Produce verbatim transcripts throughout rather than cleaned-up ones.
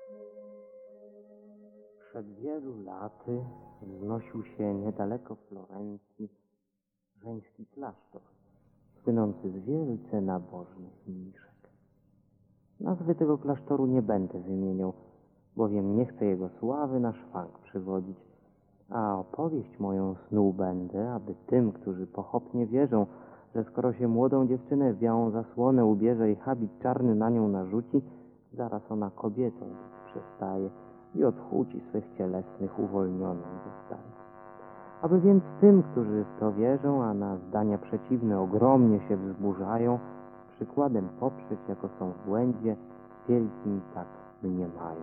Przed wielu laty wznosił się niedaleko Florencji żeński klasztor, słynący z wielce nabożnych mniszek. Nazwy tego klasztoru nie będę wymieniał, bowiem nie chcę jego sławy na szwank przywodzić, a opowieść moją snuł będę, aby tym, którzy pochopnie wierzą, że skoro się młodą dziewczynę w białą zasłonę ubierze i habit czarny na nią narzuci, zaraz ona kobietą przestaje i od chuci swych cielesnych uwolnioną zostaje. Aby więc tym, którzy w to wierzą, a na zdania przeciwne ogromnie się wzburzają, przykładem poprzeć, jako są w błędzie, wielkim tak mniemają.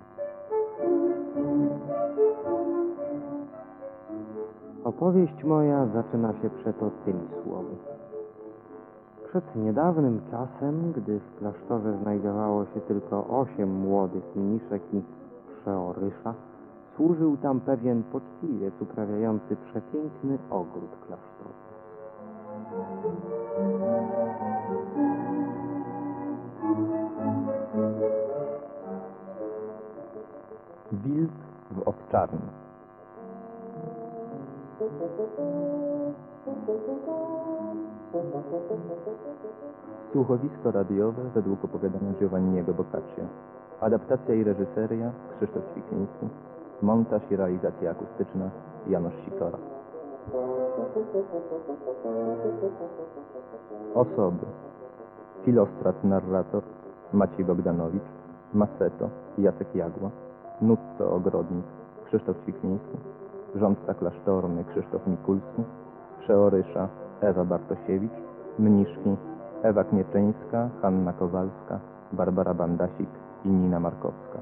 Opowieść moja zaczyna się przeto tymi słowy. Przed niedawnym czasem, gdy w klasztorze znajdowało się tylko osiem młodych mniszek i przeorysza, służył tam pewien poczciwiec uprawiający przepiękny ogród klasztorny. Wilk w owczarni. Słuchowisko radiowe według opowiadania Giovanniego Boccaccio. Adaptacja i reżyseria Krzysztof Ćwikliński. Montaż i realizacja akustyczna Janusz Sikora. Osoby: Filostrat narrator Maciej Bogdanowicz, Maceto Jacek Jagła, Nutto ogrodnik Krzysztof Ćwikliński, rządca klasztorny Krzysztof Mikulski, przeorysza Ewa Bartosiewicz, mniszki Ewa Knieczyńska, Hanna Kowalska, Barbara Bandasik i Nina Markowska.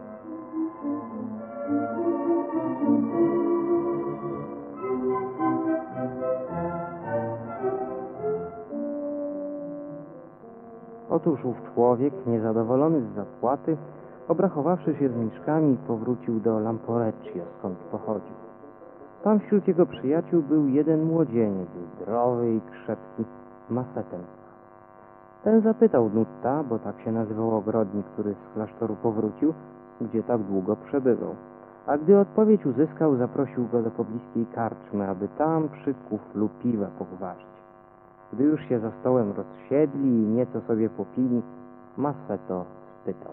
Otóż ów człowiek, niezadowolony z zapłaty, obrachowawszy się z mniszkami, powrócił do Lamporeccio, skąd pochodził. Tam wśród jego przyjaciół był jeden młodzieniec, zdrowy i krzepki, Macetem. Ten zapytał Nutta, bo tak się nazywał ogrodnik, który z klasztoru powrócił, gdzie tak długo przebywał. A gdy odpowiedź uzyskał, zaprosił go do pobliskiej karczmy, aby tam przy kuflu piwa pogwarzyć. Gdy już się za stołem rozsiedli i nieco sobie popili, Maceto spytał.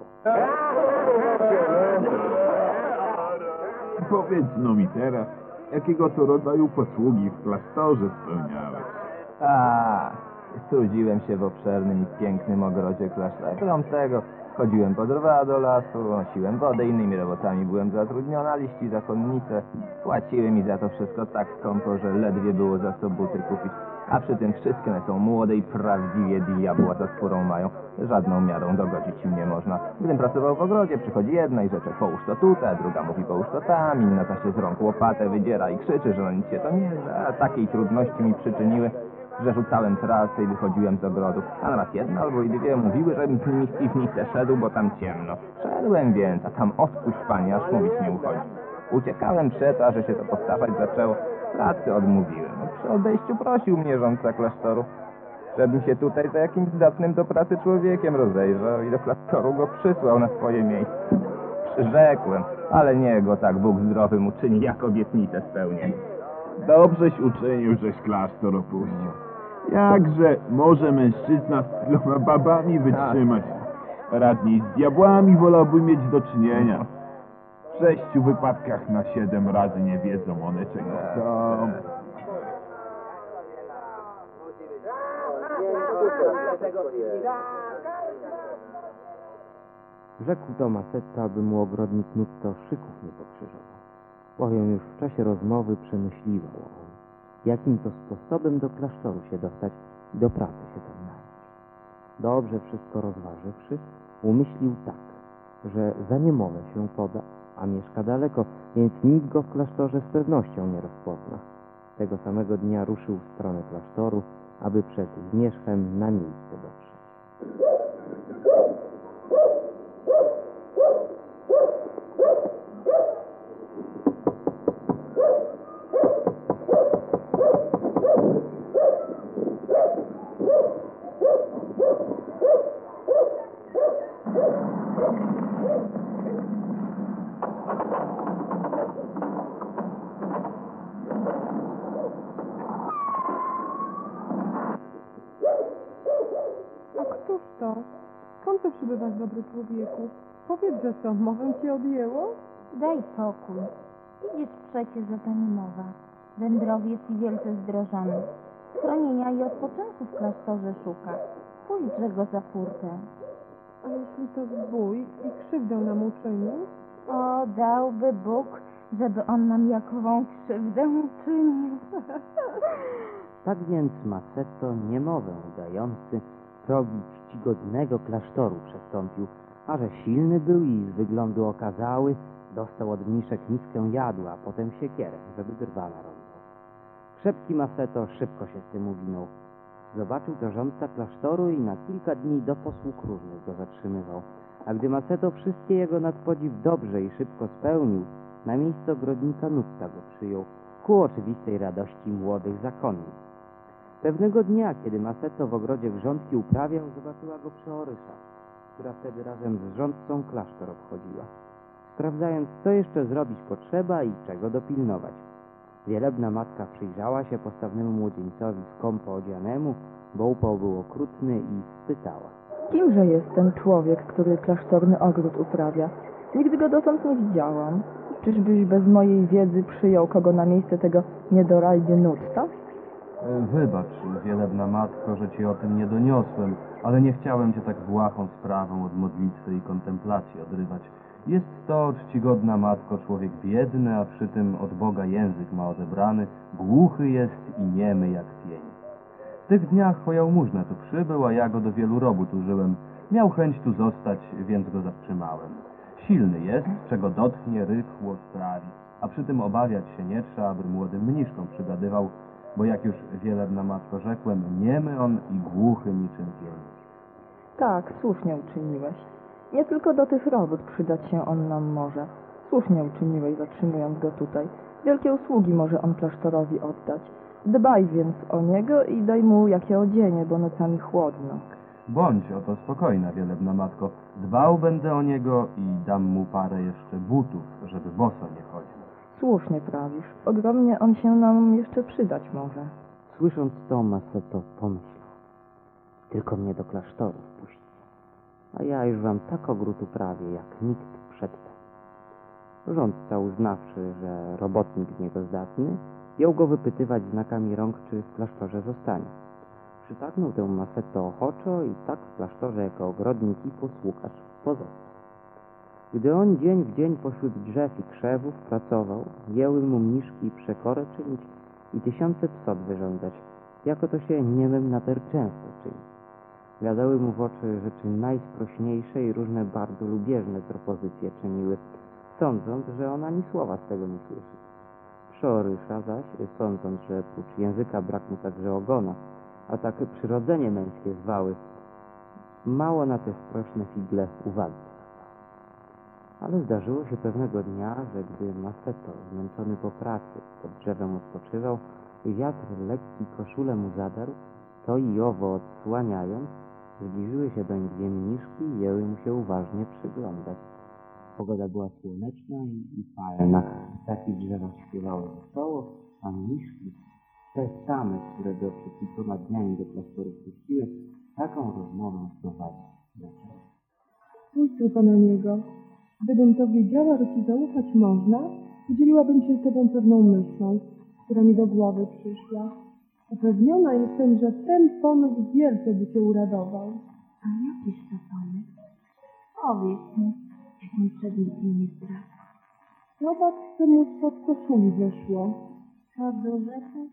Powiedz no mi teraz, jakiego to rodzaju posługi w klasztorze spełniałeś? A, trudziłem się w obszernym i pięknym ogrodzie klasztora. Krom tego, chodziłem po drwa do lasu, nosiłem wodę, innymi robotami byłem zatrudniony, a liści zakonnice płaciły mi za to wszystko tak skąpo, że ledwie było za co buty kupić. A przy tym wszystkie one są młode i prawdziwie diabła za skórą mają. Żadną miarą dogodzić im nie można. Gdym pracował w ogrodzie, przychodzi jedna i rzecze połóż to tutaj, a druga mówi połóż to tam, inna ta się z rąk łopatę wydziera i krzyczy, że no nic się to nie da. A takiej trudności mi przyczyniły, że rzucałem trasę i wychodziłem z ogrodu. A raz jedna albo i dwie mówiły, żebym z nimi w piwnicę szedł, bo tam ciemno. Szedłem więc, a tam odpuść pani, aż mówić nie uchodzi. Uciekałem przeto, a że się to powtarzać zaczęło. Pracy odmówiłem. No, przy odejściu prosił mnie rządca klasztoru, żebym się tutaj za jakimś zdatnym do pracy człowiekiem rozejrzał i do klasztoru go przysłał na swoje miejsce. Przyrzekłem, ale nie go tak Bóg zdrowym uczyni, jak obietnicę spełnię. Dobrześ uczynił, żeś klasztor opuścił. Jakże może mężczyzna z tyloma babami wytrzymać? Radniej z diabłami wolałby mieć do czynienia. W sześciu wypadkach na siedem razy nie wiedzą one czego chcą. Rzekł to Macetta, aby mu ogrodnik Nutto szyków nie pokrzyżował, bowiem już w czasie rozmowy przemyśliwał on, jakim to sposobem do klasztoru się dostać i do pracy się tam nająć. Dobrze wszystko rozważywszy, umyślił tak, że za niemowę się poda, a mieszka daleko, więc nikt go w klasztorze z pewnością nie rozpozna. Tego samego dnia ruszył w stronę klasztoru, aby przed zmierzchem na miejsce dotrzeć. przebywasz, dobry człowieku? Powiedz, że co, mowę ci odjęło? Daj spokój. Widzisz przecie, że to nie mowa. Wędrowiec i wielce zdrożony. Schronienia i odpoczynku w klasztorze szuka. Pójdźże go za furtę. A jeśli to zbój i krzywdę nam uczynił? O, dałby Bóg, żeby on nam jakową krzywdę uczynił. Tak więc Maceto, niemowę udający, progi czcigodnego klasztoru przestąpił, a że silny był i z wyglądu okazały, dostał od mniszek miskę jadu, a potem siekierę, żeby drwa narąbał. Krzepki Maceto szybko się z tym uwinął. Zobaczył to rządca klasztoru i na kilka dni do posług różnych go zatrzymywał. A gdy Maceto wszystkie jego nadpodziw dobrze i szybko spełnił, na miejsce ogrodnika Nutta go przyjął, ku oczywistej radości młodych zakonnic. Pewnego dnia, kiedy Maceto w ogrodzie grządki uprawiał, zobaczyła go przeorysza, która wtedy razem z rządcą klasztor obchodziła, sprawdzając, co jeszcze zrobić potrzeba i czego dopilnować. Wielebna matka przyjrzała się postawnemu młodzieńcowi skąpo odzianemu, bo upał był okrutny, i spytała. Kimże jest ten człowiek, który klasztorny ogród uprawia? Nigdy go dotąd nie widziałam. Czyżbyś bez mojej wiedzy przyjął kogo na miejsce tego niedorajdy Nutta? Wybacz, wielebna matko, że ci o tym nie doniosłem, ale nie chciałem cię tak błahą sprawą od modlitwy i kontemplacji odrywać. Jest to, czcigodna matko, człowiek biedny, a przy tym od Boga język ma odebrany, głuchy jest i niemy jak pień. W tych dniach po jałmużnę tu przybył, a ja go do wielu robót użyłem. Miał chęć tu zostać, więc go zatrzymałem. Silny jest, czego dotknie, rychło sprawi, a przy tym obawiać się nie trzeba, aby młodym mniszkom przygadywał, bo jak już wielebna matko rzekłem, niemy on i głuchy niczym pień. Tak, słusznie uczyniłeś. Nie tylko do tych robót przydać się on nam może. Słusznie uczyniłeś, zatrzymując go tutaj. Wielkie usługi może on klasztorowi oddać. Dbaj więc o niego i daj mu jakie odzienie, bo nocami chłodno. Bądź oto spokojna, wielebna matko. Dbał będę o niego i dam mu parę jeszcze butów, żeby boso nie chodził. Słusznie prawisz. Ogromnie on się nam jeszcze przydać może. Słysząc to, Maceto pomyślał. Tylko mnie do klasztoru wpuśćcie, a ja już wam tak ogród uprawię, jak nikt przedtem. Rządca, uznawszy, że robotnik z niego zdatny, jął go wypytywać znakami rąk, czy w klasztorze zostanie. Przytaknął tę Maceto ochoczo i tak w klasztorze jako ogrodnik i posługacz pozostał. Gdy on dzień w dzień pośród drzew i krzewów pracował, jęły mu mniszki przekorę czynić i tysiące psot wyrządzać, jako to się niemym nader często czyni. Gadały mu w oczy rzeczy najsprośniejsze i różne bardzo lubieżne propozycje czyniły, sądząc, że on ani słowa z tego nie słyszy. Przeorysza zaś, sądząc, że prócz języka brak mu także ogona, a tak przyrodzenie męskie zwały, mało na te sprośne figle uwagi. Ale zdarzyło się pewnego dnia, że gdy Maceto, zmęczony po pracy, pod drzewem odpoczywał i wiatr lekki koszulę mu zadarł, to i owo odsłaniając, zbliżyły się doń dwie mniszki i jęły mu się uważnie przyglądać. Pogoda była słoneczna i, i palna. Ptaki w drzewach śpiewały wesoło, a mniszki, te same, które do przed kilkoma dniami do klasztoru puściły, taką rozmowę prowadzić zaczęły. Spójrz tylko na niego. Gdybym to wiedziała, że ci zaufać można, podzieliłabym się z tobą pewną myślą, która mi do głowy przyszła. Upewniona jestem, że ten pomysł wielce by cię uradował. A jakiż to pomysł? Powiedz mi, jak mi przedmiot nie zdradza. Zobacz, co mu spod koszuli wyszło. To duże coś?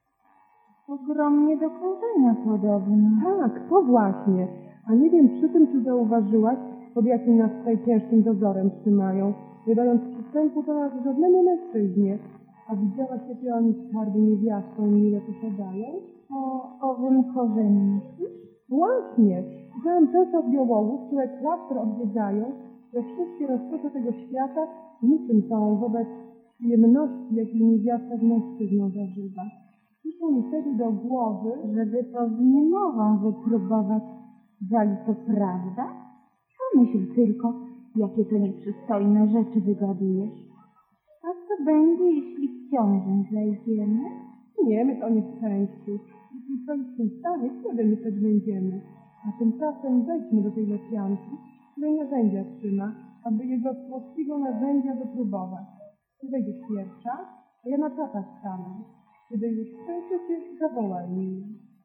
Ogromnie do korzenia podobne. Tak, to właśnie. A nie wiem przy tym, czy zauważyłaś, pod jakim nas tutaj ciężkim dozorem trzymają, nie dając przystępu do nas żadnemu mężczyźnie. A widziałaś, jakie oni skarby niewiastą mile posiadają? O owym korzeniu myślisz? Właśnie. Słyszałam często od białogów, które klasztor odwiedzają, że wszystkie rozkosze tego świata niczym są wobec przyjemności, jakiej niewiasta z mężczyzną zażywa. Przyszło mi wtedy do głowy, Żeby to z niemową wypróbować, zali to prawda? Pomyśl tylko, jakie to nieprzystojne rzeczy wygadujesz. A co będzie, jeśli w ciążę zajdziemy? nie, my to nie w szczęściu. Jeśli coś się stanie, wtedy my też będziemy. A A tymczasem wejdźmy do tej lepianki, której narzędzia trzyma, aby jego słodkiego narzędzia wypróbować. Ty wejdziesz pierwsza, a ja na czatach stanę. Kiedy już skończycie, zawołaj mnie.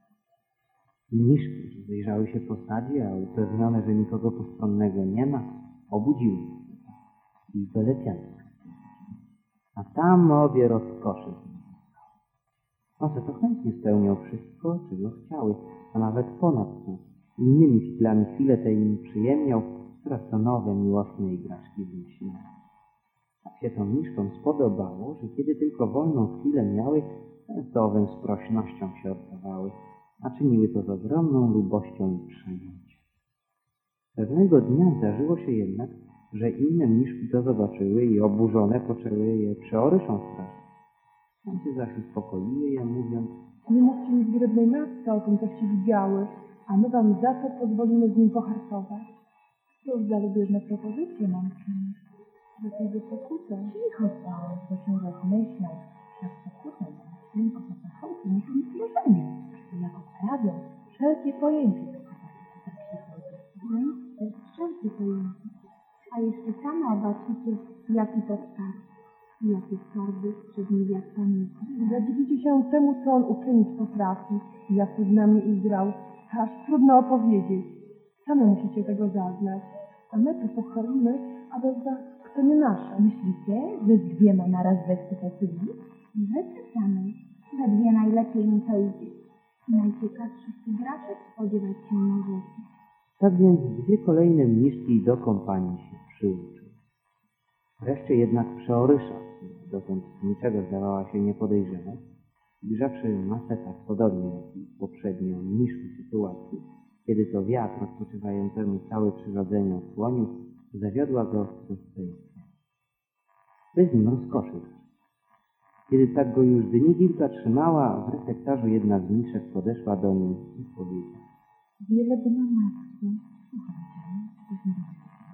Mniszki rozejrzały się po sadzie, a upewnione, że nikogo postronnego nie ma, obudziły się i do lepianki. A tam obie rozkoszy. One to chętnie spełnią wszystko, czego chciały, a nawet ponad to. Innymi chwilami chwilę tej im przyjemniał, coraz to nowe, miłosne igraszki wymyśliły. Tak się to mniszkom spodobało, że kiedy tylko wolną chwilę miały, to owym z prośnością się oddawały, a czyniły to z ogromną lubością i przejęciem. Pewnego dnia zdarzyło się jednak, że inne mniszki to zobaczyły i oburzone poczęły je przeoryszą straszyć. Tamty zaś uspokoiły je, mówiąc: Nie mówcie mi zgrabnej matce o tym, coście widziały, a my wam za to pozwolimy z nim pohartować. Cóż za lubieżne propozycje mam czynić. Do tej wysokute. Cicho bałeś, bo się rozmyślał, że pokutę tym posachałki muszą mieć wrażenie, że jako prawią wszelkie pojęcie do kobiety tak przychodzi. No, to jest wszelkie pojęcie. A jeszcze sama obaczycie, jaki to skarb, i jakie skarby przed niewiastami. Zadziwicie się temu, co on uczynić potrafi, jak to z nami igrał. Aż trudno opowiedzieć. Same musicie tego zaznać. A my to pochwalimy, a bez was to nie nasze. Myślicie, że z dwiema naraz zechce posługi? Rzeczy samej. Za dwie najlepiej mi to idzie. Najciekawszych igraszek spodziewać się możecie. Tak więc dwie kolejne mniszki do kompanii się przyłączyły. Wreszcie jednak przeorysza, która dotąd z niczego zdawała się nie podejrzewać, ujrzawszy masę tak podobnie jak i poprzednio mniszki sytuacji, kiedy to wiatr odpoczywającemu całe przyrodzenie osłonił, zawiodła go do swej sceny. Bez nim rozkoszył. Kiedy tak go już dni kilka trzymała, w refektarzu jedna z mniszek podeszła do niej i powiedziała: Wielebna matko, słuchajcie, coś mi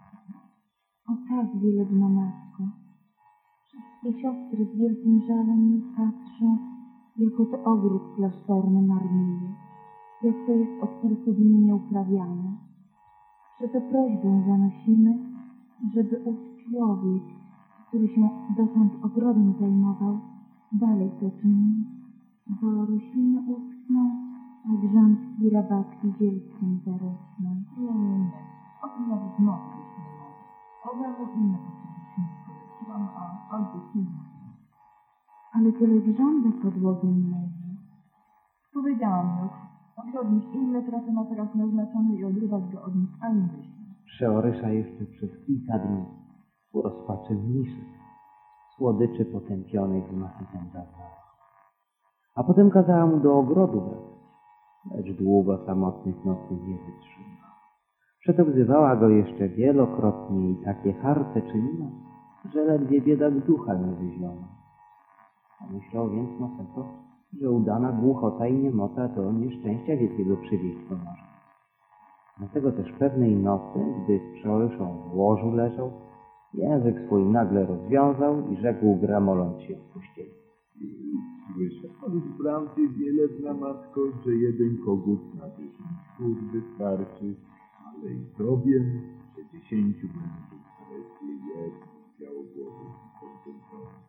o tak, wielebna matko, wszystkie siostry z wielkim żalem na patrzą, jako to ogród klasztorny marnieje, jak to jest od kilku dni nieuprawiane. Przeto prośbę zanosimy, żeby ów człowiek, który się dotąd ogrodem zajmował, dalej to czynił, bo rośliny uschną, a grządki, rabatki zielskim zarosną. Nie, nie, nie. O tym nawet mowy być nie może. Owemu inne potrzeby poleciłam, a ojciec nie ma. Ale tyle grządek podłogi nie leży. Powiedziałam już, ogrodnik inne trasy ma teraz naznaczony i odrywać go od nich ani myśli. Przeorysza jeszcze przez kilka dni u rozpaczy mniszek, słodyczy potępionych w masytem zabrała. A potem kazała mu do ogrodu wracać, lecz długo samotnych nocy nie wytrzymał. Przeto wzywała go jeszcze wielokrotnie i takie harce czyniła, że ledwie biedak ducha nie wyzionął. Pomyślał więc Maseto, że udana głuchota i niemota to nieszczęścia wielkiego przywieźć pomoże. Dlatego też pewnej nocy, gdy z przeoryszą w łożu leżał, język swój nagle rozwiązał i rzekł, gramoląc się w pościeli: Słyszałem wprawdzie, wielebna matko, że jeden kogut na dziesięć kur wystarczy, ale i tobie, że dziesięciu mężów wreszcie jedno białogłowy koncentrować.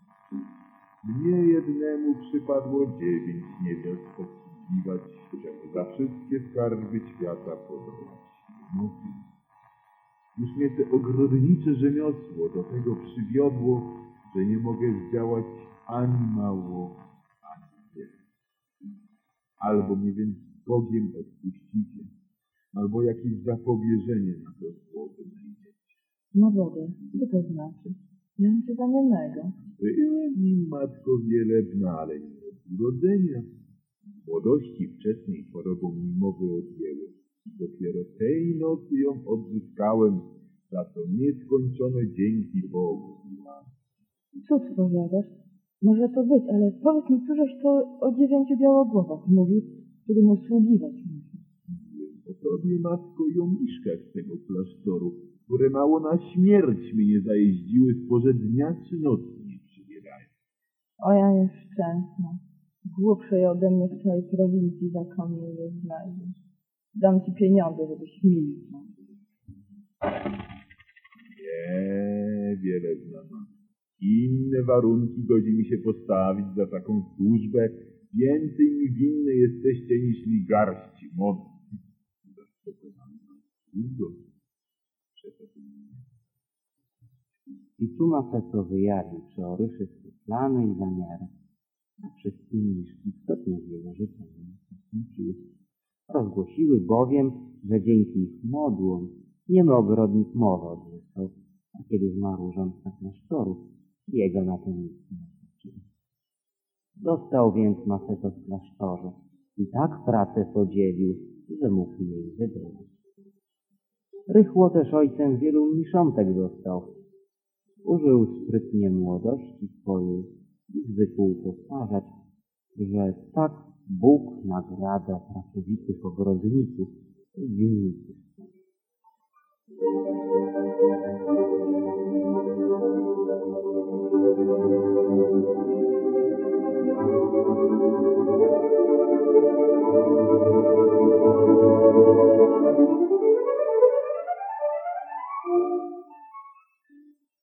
Mnie jednemu przypadło dziewięć niewiast obsługiwać, żeby za wszystkie skarby świata podołać nie mogli. Już mnie te ogrodnicze rzemiosło do tego przywiodło, że nie mogę zdziałać ani mało, ani wiele. Albo mnie więc Bogiem odpuścicie, albo jakieś zapobieżenie na to słowo znajdziecie. Na wodę, co to znaczy? Miałem cię za niemego. Byłem nim, matko wielebna, ale nie od urodzenia. W młodości wczesnej chorobą mi mowy odjęły. Dopiero tej nocy ją odzyskałem, za to nieskończone dzięki Bogu. Cóż powiadasz? Może to być, ale powiedz mi, cóżeś to o dziewięciu białogłowach mówił, którym usługiwać musi. Mówiłem o tobie, matko, i o miszkach z tego klasztoru, które mało na śmierć mnie zajeździły, sporze dnia czy nocy nie przybierają. O ja nieszczęsna. Głupszej ode mnie w całej prowincji zakonnej nie znajdziesz. Dam ci pieniądze, żebyś milczał. Nie, wiele znam. Inne warunki godzi mi się postawić za taką służbę. Więcej mi winny jesteście niż mi garści mocy. I tu Maceto wyjawił przeoryszy swe plany i zamiary, a wszystkie niż istotne w jego życiu postąpiły. Rozgłosiły bowiem, że dzięki ich modłom niemy ogrodnik mowę odzyskał, a kiedy zmarł rządca klasztoru, jego na to nic nie wystarczyło. Został więc Maceto w klasztorze i tak pracę podzielił, że mógł jej wydobyć. Rychło też ojcem wielu mniszątek został. Użył sprytnie młodości swojej i zwykł powtarzać, że tak Bóg nagrada pracowitych ogrodników i winników.